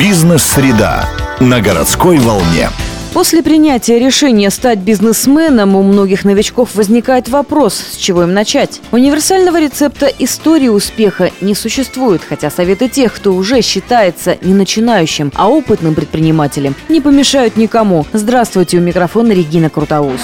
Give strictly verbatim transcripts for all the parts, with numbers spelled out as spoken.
Бизнес-среда на городской волне. После принятия решения стать бизнесменом у многих новичков возникает вопрос, с чего им начать. Универсального рецепта истории успеха не существует, хотя советы тех, кто уже считается не начинающим, а опытным предпринимателем, не помешают никому. Здравствуйте, у микрофона Регина Крутоус.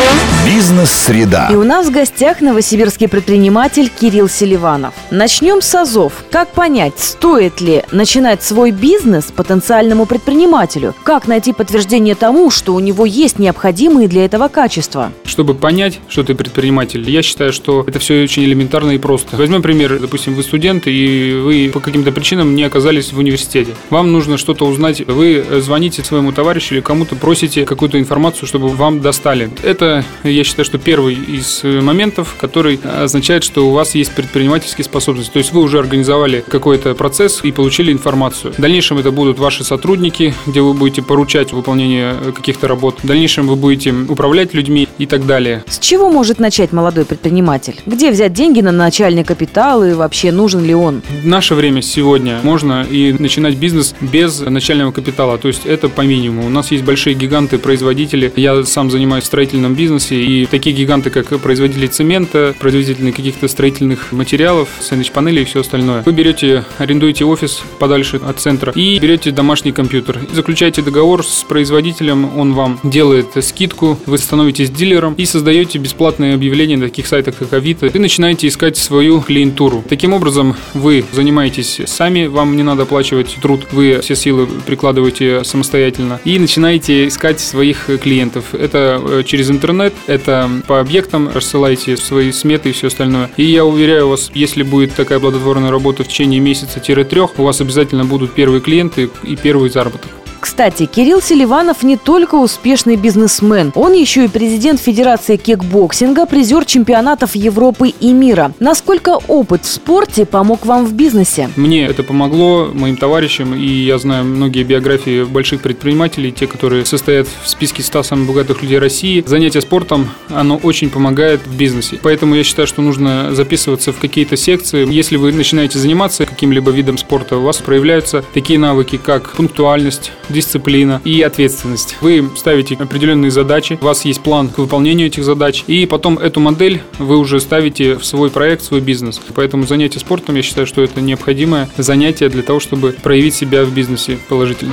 Бизнес-среда. И у нас в гостях новосибирский предприниматель Кирилл Селиванов. Начнем с азов. Как понять, стоит ли начинать свой бизнес потенциальному предпринимателю? Как найти подтверждение тому, что у него есть необходимые для этого качества? Чтобы понять, что ты предприниматель, я считаю, что это все очень элементарно и просто. Возьмем пример. Допустим, вы студент, и вы по каким-то причинам не оказались в университете. Вам нужно что-то узнать. Вы звоните своему товарищу или кому-то, просите какую-то информацию, чтобы вам достали. Это, я считаю, что первый из моментов, который означает, что у вас есть предпринимательские способности. То есть вы уже организовали какой-то процесс и получили информацию. В дальнейшем это будут ваши сотрудники, где вы будете поручать выполнение каких-то работ. В дальнейшем вы будете управлять людьми и так далее. С чего может начать молодой предприниматель? Где взять деньги на начальный капитал и вообще нужен ли он? В наше время сегодня можно и начинать бизнес без начального капитала. То есть это по минимуму. У нас есть большие гиганты-производители. Я сам занимаюсь в строительном бизнесе. И такие гиганты, как производители цемента, производители каких-то строительных материалов, сэндвич-панели и все остальное. Вы берете, арендуете офис подальше от центра и берете домашний компьютер. Заключаете договор с производителем, он вам делает скидку, вы становитесь дилером и создаете бесплатные объявления на таких сайтах, как Авито, и начинаете искать свою клиентуру. Таким образом, вы занимаетесь сами, вам не надо оплачивать труд, вы все силы прикладываете самостоятельно и начинаете искать своих клиентов. Это через интернет, это по объектам рассылаете свои сметы и все остальное. И я уверяю вас, если будет такая плодотворная работа в течение месяца-трех, у вас обязательно будут первые клиенты и первый заработок. Кстати, Кирилл Селиванов не только успешный бизнесмен, он еще и президент Федерации кикбоксинга, призер чемпионатов Европы и мира. Насколько опыт в спорте помог вам в бизнесе? Мне это помогло, моим товарищам, и я знаю многие биографии больших предпринимателей, те, которые состоят в списке ста самых богатых людей России. Занятие спортом, оно очень помогает в бизнесе. Поэтому я считаю, что нужно записываться в какие-то секции. Если вы начинаете заниматься каким-либо видом спорта, у вас проявляются такие навыки, как пунктуальность, дисциплина и ответственность. Вы ставите определенные задачи, у вас есть план к выполнению этих задач, и потом эту модель вы уже ставите в свой проект, в свой бизнес. Поэтому занятие спортом, я считаю, что это необходимое занятие для того, чтобы проявить себя в бизнесе положительно.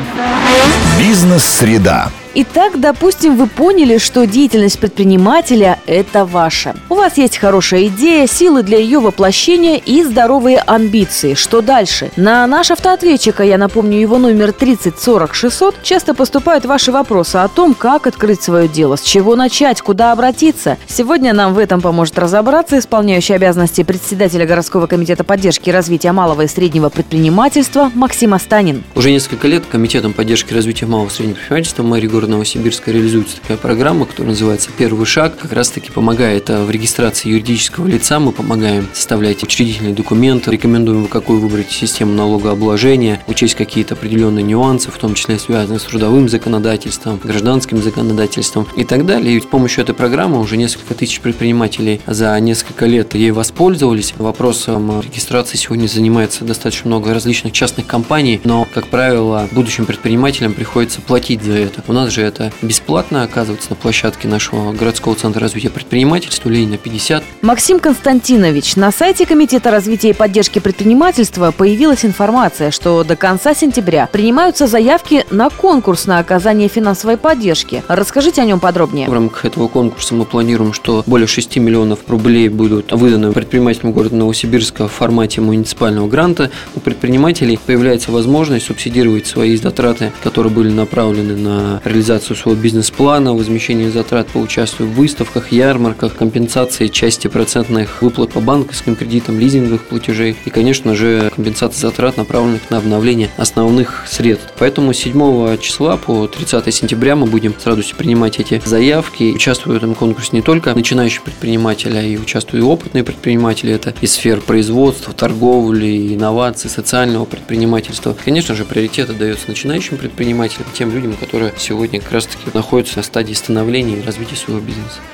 Бизнес-среда. Итак, допустим, вы поняли, что деятельность предпринимателя – это ваша. У вас есть хорошая идея, силы для ее воплощения и здоровые амбиции. Что дальше? На наш автоответчик, а я напомню, его номер тридцать сорок шестьсот, часто поступают ваши вопросы о том, как открыть свое дело, с чего начать, куда обратиться. Сегодня нам в этом поможет разобраться исполняющий обязанности председателя городского комитета поддержки и развития малого и среднего предпринимательства Максим Астанин. Уже несколько лет Комитетом поддержки и развития малого и среднего предпринимательства мэрии города Новосибирска реализуется такая программа, которая называется «Первый шаг». Как раз таки помогает в регистрации юридического лица, мы помогаем составлять учредительные документы, рекомендуем, какую выбрать систему налогообложения, учесть какие-то определенные нюансы, в том числе связанные с трудовым законодательством, гражданским законодательством и так далее. И с помощью этой программы уже несколько тысяч предпринимателей за несколько лет ей воспользовались. Вопросом регистрации сегодня занимается достаточно много различных частных компаний, но, как правило, будущим предпринимателям приходится платить за это. У нас же это бесплатно оказывается на площадке нашего городского центра развития предпринимательства Ленина пятьдесят. Максим Константинович, на сайте Комитета развития и поддержки предпринимательства появилась информация, что до конца сентября принимаются заявки на конкурс на оказание финансовой поддержки. Расскажите о нем подробнее. В рамках этого конкурса мы планируем, что более шести миллионов рублей будут выданы предпринимателям города Новосибирска в формате муниципального гранта. У предпринимателей появляется возможность субсидировать свои затраты, которые были направлены на реализацию своего бизнес-плана, возмещение затрат по участию в выставках, ярмарках, компенсации части процентных выплат по банковским кредитам, лизинговых платежей и, конечно же, компенсации затрат, направленных на обновление основных средств. Поэтому с седьмого числа по тридцатое сентября мы будем с радостью принимать эти заявки. Участвуют в этом конкурсе не только начинающие предприниматели, а и участвуют и опытные предприниматели. Это из сфер производства, торговли, инноваций, социального предпринимательства. Конечно же, приоритет отдается начинающим предпринимателям, тем людям, которые сегодня как раз таки находятся на стадии становления и развития своего бизнеса.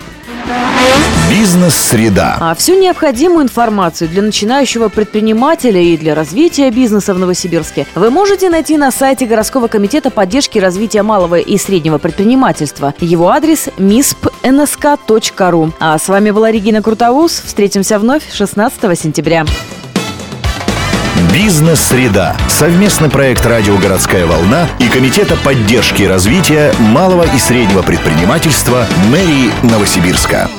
Бизнес-среда. А всю необходимую информацию для начинающего предпринимателя и для развития бизнеса в Новосибирске вы можете найти на сайте городского комитета поддержки и развития малого и среднего предпринимательства. Его адрес мисп эн эс ка точка ру. А с вами была Регина Крутоус. Встретимся вновь шестнадцатого сентября. Бизнес-среда. Совместный проект «Радио Городская волна» и Комитета поддержки и развития малого и среднего предпринимательства мэрии Новосибирска.